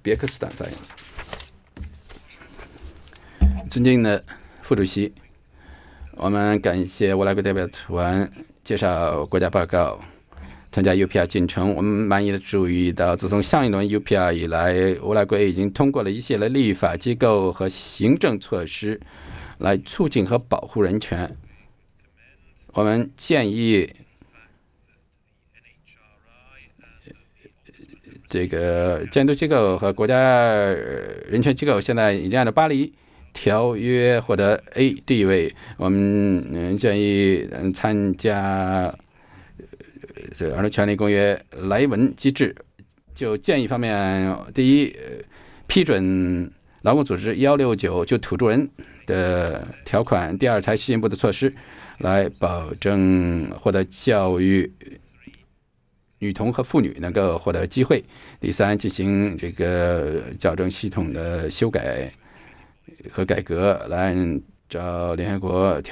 别克斯坦发言。尊敬的副主席，我们感谢乌拉圭代表团介绍国家报告。参加 UPR 进程，我们满意的注意到，自从上一轮 UPR 以来，乌拉圭已经通过了一系列立法机构和行政措施，来促进和保护人权。我们建议这个监督机构和国家人权机构现在已经按照巴黎条约获得 A 地位。我们建议参加儿童权利公约莱文机制。就建议方面，第一，批准劳工组织169就土著人的条款；第二，采取进一步的措施来保证获得教育女童和妇女能够获得机会；第三，进行这个矫正系统的修改和改革，来按照联合国